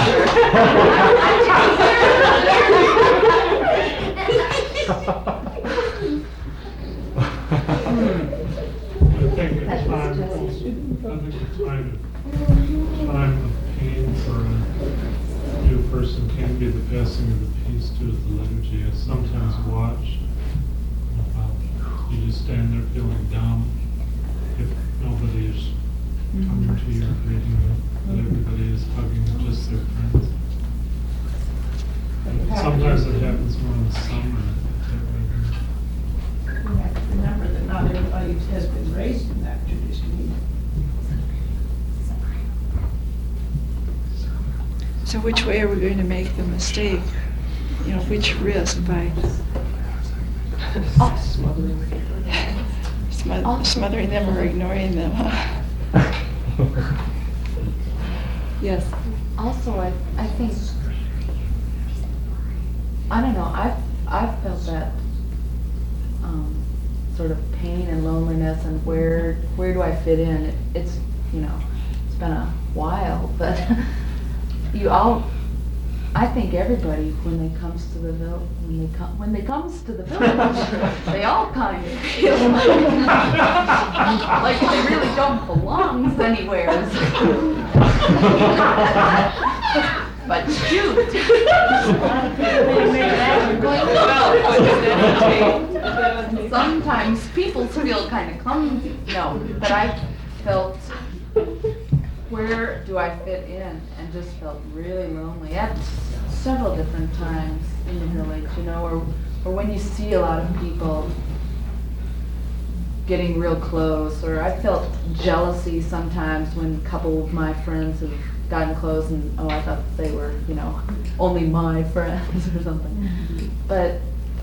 I think the time, I think the time, time of pain for a new person can be the passing of the peace due to the liturgy. I sometimes watch, uh, you just stand there feeling dumb if nobody is coming to you or greeting you, but everybody is hugging just their friends. But sometimes it happens more in the summer. We have to remember that not everybody has been raised in that tradition either. So which way are we going to make the mistake? You know, which risk by Smo- smothering them or ignoring them? Huh? Yes. Also, I, I think, I don't know, I've, I've felt that um, sort of pain and loneliness and where, where do I fit in? It, it's, you know, it's been a while, but you all, I think everybody, when they comes to the vil, when they come, when they comes to the village, they all kind of feel like, like they really don't belong anywhere. But shoot. Sometimes people feel kind of clumsy. No, but I felt, where do I fit in? And just felt really lonely at several different times in the village, you know, or, or when you see a lot of people getting real close, or I felt jealousy sometimes when a couple of my friends have gotten close and, oh, I thought they were, you know, only my friends or something. But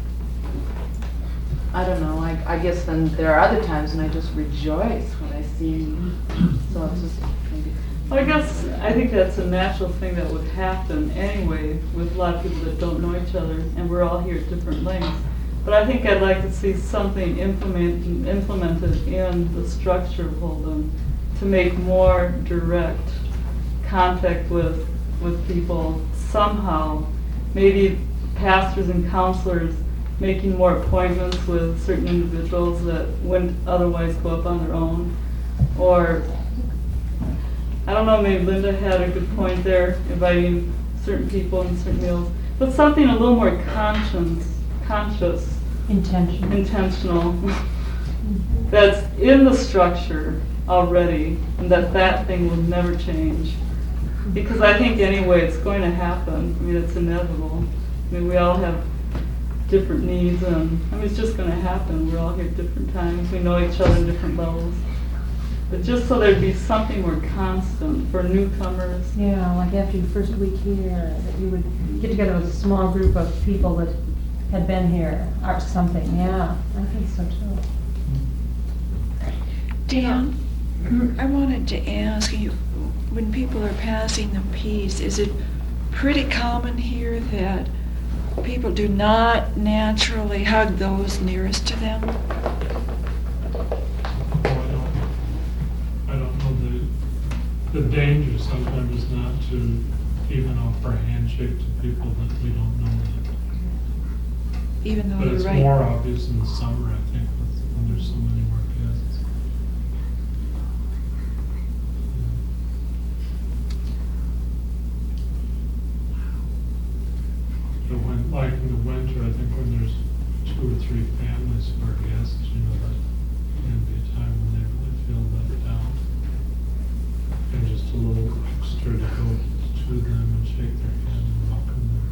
I don't know, I, I guess then there are other times when I just rejoice when I see, so it's just maybe. Well, I guess, I think that's a natural thing that would happen anyway with a lot of people that don't know each other, and we're all here at different lengths. But I think I'd like to see something implement, implemented in the structure of Holden to make more direct contact with, with people somehow. Maybe pastors and counselors making more appointments with certain individuals that wouldn't otherwise go up on their own. Or, I don't know, maybe Linda had a good point there, inviting certain people and certain meals. But something a little more conscious, conscious. Intentional. Intentional. That's in the structure already, and that that thing will never change. Because I think anyway it's going to happen. I mean, it's inevitable. I mean, we all have different needs, and I mean, it's just going to happen. We're all here at different times. We know each other in different levels. But just so there'd be something more constant for newcomers. Yeah, like after your first week here, that you would get together with a small group of people that had been here or something. Yeah, I think so too. Dan, I wanted to ask you, when people are passing the peace, is it pretty common here that people do not naturally hug those nearest to them? The danger sometimes is not to even offer a handshake to people that we don't know yet. Even though But you're it's right. more obvious in the summer, I think, with- when there's so many more guests. But when, like in the winter, I think when there's two or three families who are guests, you know, that can be a time when they really feel let down. And just a little extra to go to them and shake their hand and welcome them.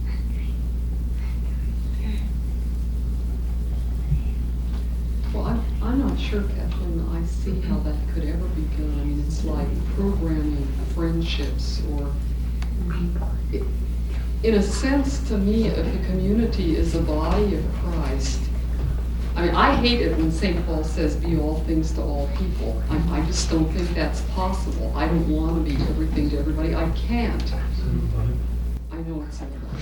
Well, I'm, I'm not sure, Kathleen, I see how that could ever be done. I mean, it's like programming friendships or it, in a sense, to me, if the community is the body of Christ, I mean, I hate it when Saint Paul says, be all things to all people. I, I just don't think that's possible. I don't want to be everything to everybody. I can't. I know it's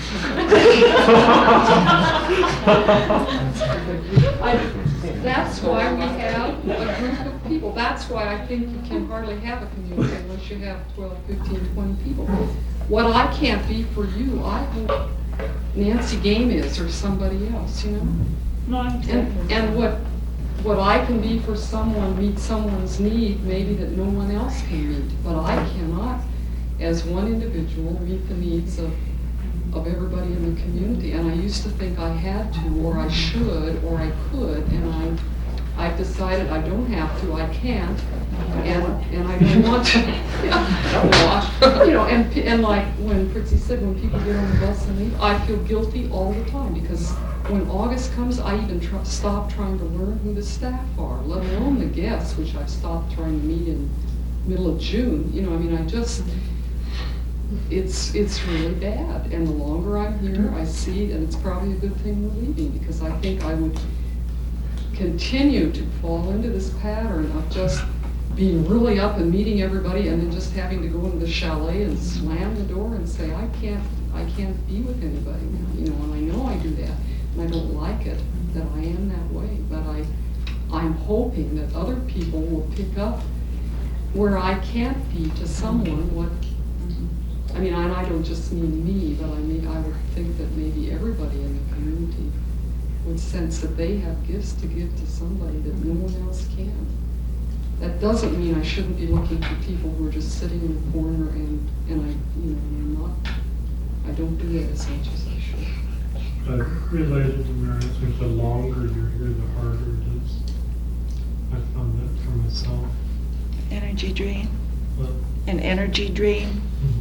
I, that's why we have a group of people. That's why I think you can hardly have a community unless you have twelve, fifteen, twenty people. What I can't be for you, I hope Nancy Game is, or somebody else, you know? No, I'm And, and what, what I can be for someone, meet someone's need, maybe that no one else can meet. But I cannot, as one individual, meet the needs of, of everybody in the community. And I used to think I had to, or I should, or I could, and I, I've decided I don't have to, I can't, and, and I don't want to. You know, and, and like when Fritzy said, when people get on the bus and leave, I feel guilty all the time, because when August comes, I even tr- stop trying to learn who the staff are, let alone the guests, which I've stopped trying to meet in middle of June. You know, I mean, I just, it's it's really bad. And the longer I'm here, I see, and it's probably a good thing we're leaving, because I think I would continue to fall into this pattern of just being really up and meeting everybody, and then just having to go into the chalet and slam the door and say, I can't, I can't be with anybody now. You know, and I know I do that. And I don't like it that I am that way, but I, I'm hoping that other people will pick up where I can't be to someone what, I mean, and I don't just mean me, but I mean, I would think that maybe everybody in the community would sense that they have gifts to give to somebody that no one else can. That doesn't mean I shouldn't be looking for people who are just sitting in a corner and, and I, you know, I'm not, I don't do that as much as I should. But related to Mary, I think the longer you're here, the harder it is. I found that for myself. Energy drain. What? An energy drain.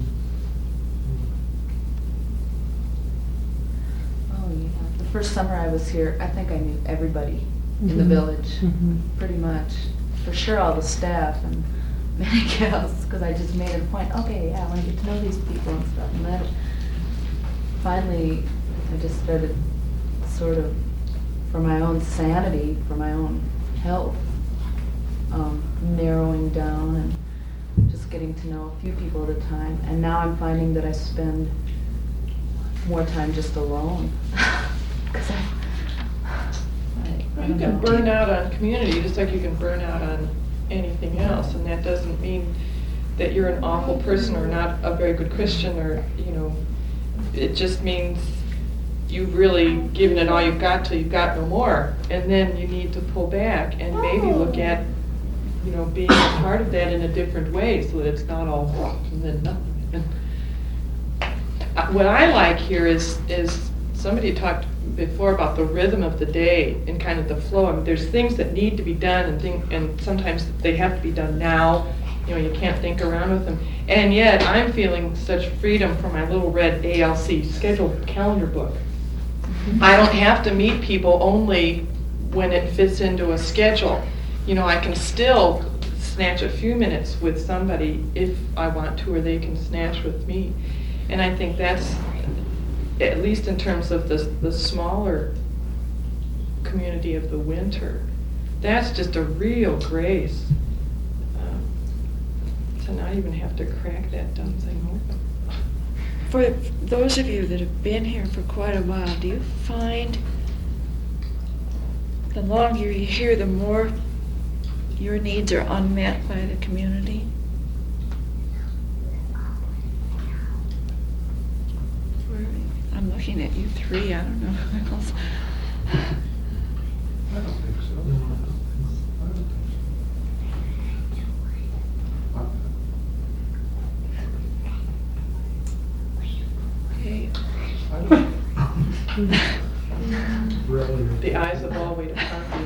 Oh, yeah. The first summer I was here, I think I knew everybody in the Mhm. village, Mhm. pretty much. For sure, all the staff and many gals, because I just made it a point, okay, yeah, I want to get to know these people and stuff. And then finally, I just started sort of, for my own sanity, for my own health, um, narrowing down and just getting to know a few people at a time. And now I'm finding that I spend more time just alone. 'Cause I, I, I You don't can know. burn out on community just like you can burn out on anything else, and that doesn't mean that you're an awful person or not a very good Christian, or, you know, it just means you've really given it all you've got till you've got no more, and then you need to pull back and maybe look at, you know, being a part of that in a different way so that it's not all and then nothing. Uh, What I like here is, is somebody talked before about the rhythm of the day and kind of the flow. I mean, there's things that need to be done, and thing, and sometimes they have to be done now. You know, you can't think around with them. And yet, I'm feeling such freedom from my little red A L C schedule calendar book. I don't have to meet people only when it fits into a schedule. You know, I can still snatch a few minutes with somebody if I want to, or they can snatch with me. And I think that's, at least in terms of the, the smaller community of the winter, that's just a real grace. Um, to not even have to crack that dumb thing open. For those of you that have been here for quite a while, do you find the longer you're here, the more your needs are unmet by the community? I'm looking at you three, I don't know who else. I don't think so. No, I don't think so. I don't think Okay. The eyes of all wait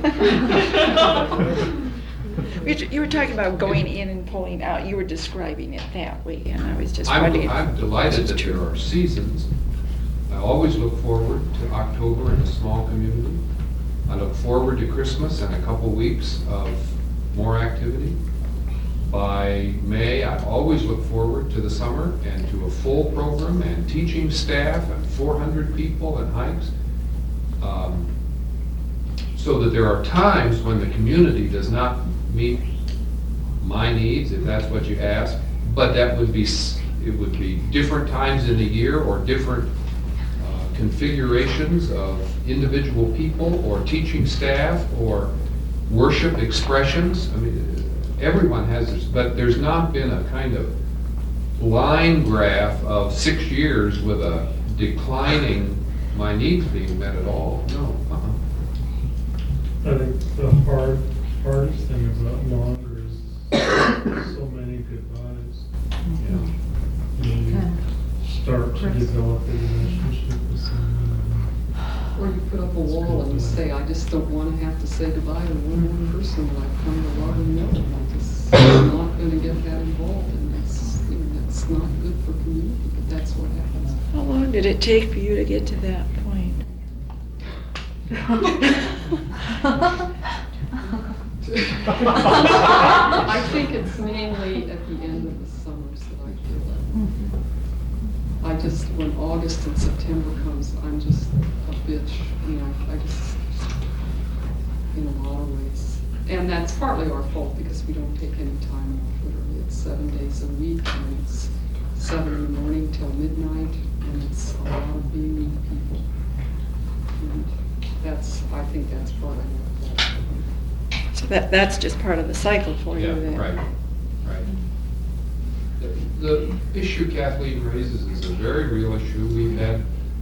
You you were talking about going in and pulling out. You were describing it that way, and I was just I'm, wondering. I'm if delighted it's that true. there are seasons. I always look forward to October in a small community. I look forward to Christmas and a couple weeks of more activity. by May, I always look forward to the summer and to a full program and teaching staff and four hundred people and hikes. Um, so that there are times when the community does not meet my needs, if that's what you ask, but that would be, s- it would be different times in the year or different uh, configurations of individual people or teaching staff or worship expressions. I mean, everyone has this, but there's not been a kind of line graph of six years with a declining my needs being met at all. No. Uh-uh. I think the hard, hardest thing about longer is so many goodbyes. Yeah. You know, you start to develop a relationship with someone. Or you put up a wall and you say, I just don't want to have to say goodbye to one more person that I've come to love and know. I just, I'm not going to get that involved, and that's, you know, that's not good for community, but that's what happens. How long did it take for you to get to that point? I think it's mainly at the end of the summers that I feel that. I just, when August and September comes, I'm just a bitch, you know, I just, in a lot of ways. And that's partly our fault because we don't take any time off, literally. It's seven days a week, and it's seven in the morning till midnight, and it's a lot of being with people. And that's, I think that's part of our fault. So that, that's just part of the cycle for you Yeah, then? right, right. The, the issue Kathleen raises is a very real issue. We've had,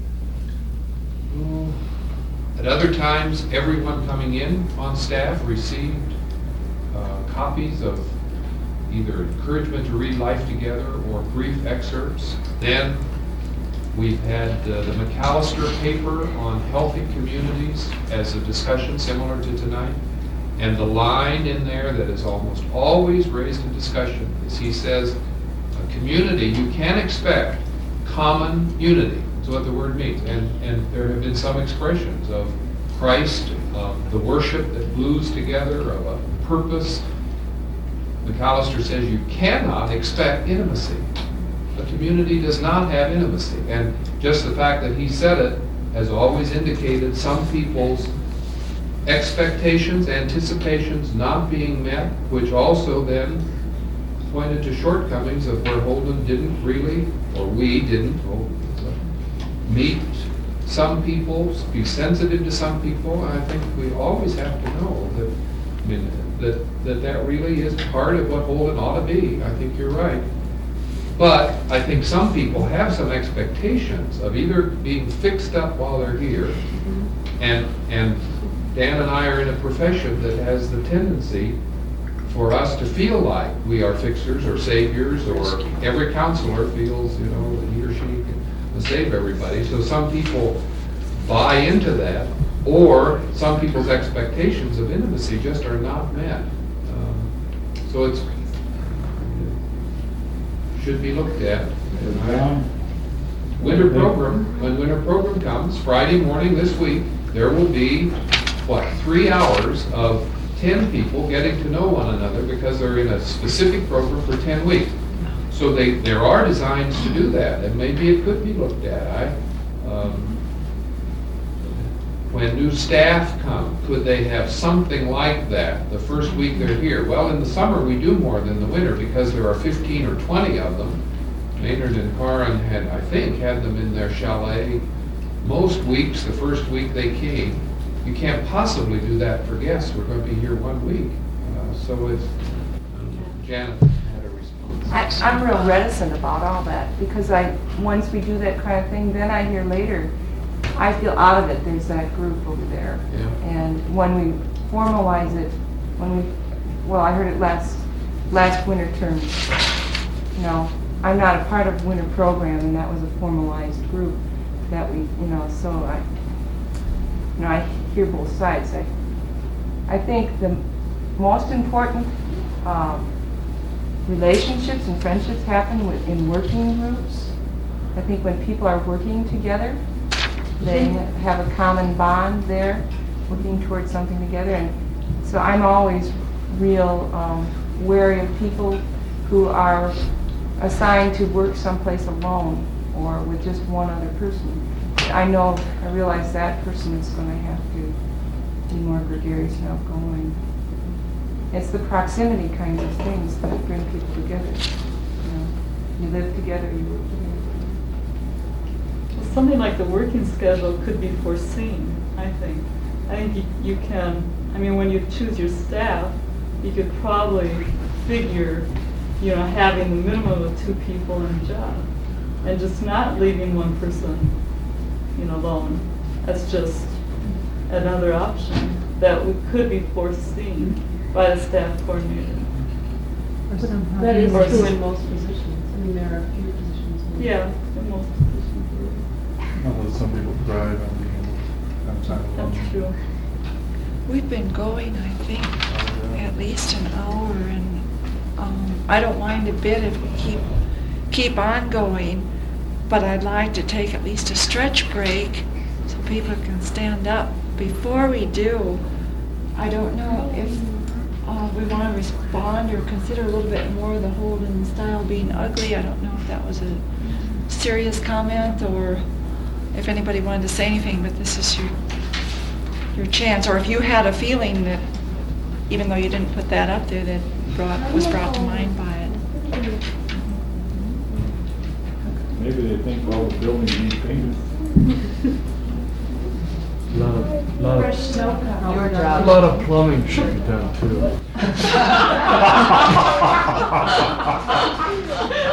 oh, at other times, everyone coming in on staff received uh, copies of either encouragement to read Life Together or brief excerpts. Then we've had uh, the McAllister paper on healthy communities as a discussion similar to tonight. And the line in there that is almost always raised in discussion is he says, a community, you can't expect common unity. That's what the word means. And, and there have been some expressions of Christ, of the worship that glues together, of a purpose. McAllister says you cannot expect intimacy. A community does not have intimacy. And just the fact that he said it has always indicated some people's expectations, anticipations not being met, which also then pointed to shortcomings of where Holden didn't really, or we didn't, meet some people, be sensitive to some people. I think we always have to know that, I mean, that, that that really is part of what Holden ought to be. I think you're right. But I think some people have some expectations of either being fixed up while they're here, and and Dan and I are in a profession that has the tendency for us to feel like we are fixers or saviors, or every counselor feels, you know, that he or she can save everybody. So some people buy into that, or some people's expectations of intimacy just are not met. Um, so it's should be looked at. Winter program, when winter program comes, Friday morning this week, there will be, what, three hours of ten people getting to know one another because they're in a specific program for ten weeks. So they, there are designs to do that, and maybe it could be looked at. I, um, when new staff come, could they have something like that the first week they're here? Well, in the summer we do more than the winter because there are fifteen or twenty of them. Maynard and Karin had, I think, had them in their chalet most weeks, the first week they came. You can't possibly do that for guests. We're going to be here one week. Uh, so it's, Janet had a response. I, I'm real reticent about all that because I, once we do that kind of thing, then I hear later, I feel out of it. There's that group over there. Yeah. And when we formalize it, when we, well, I heard it last, last winter term. You know, I'm not a part of winter program, and that was a formalized group that we, you know, so I, you know, I hear both sides. I, I think the most important um, relationships and friendships happen with, in working groups. I think when people are working together, they have a common bond there, working towards something together. And so I'm always real um, wary of people who are assigned to work someplace alone or with just one other person. I know, I realize that person is going to have to be more gregarious and outgoing. It's the proximity kinds of things that bring people together. You know, you live together, you work together. Well, something like the working schedule could be foreseen, I think. I think you, you can, I mean, when you choose your staff, you could probably figure, you know, having the minimum of two people in a job and just not leaving one person, you know, alone. That's just another option that we could be foreseen by the staff coordinator. That is Or- true in most positions. I mean, there are a few positions. where- Yeah, in most positions. Although some people thrive on being able to have time alone. That's true. We've been going, I think, at least an hour, and um, I don't mind a bit if we keep, keep on going, but I'd like to take at least a stretch break so people can stand up. Before we do, I don't know if uh, we want to respond or consider a little bit more of the Holden style being ugly. I don't know if that was a serious comment or if anybody wanted to say anything, but this is your your chance, or if you had a feeling that, even though you didn't put that up there, that brought, was brought to mind by it. Maybe they think all the buildings need painted. Lot of, lot Fresh of, snow cover. Your a job. lot of plumbing should be done too.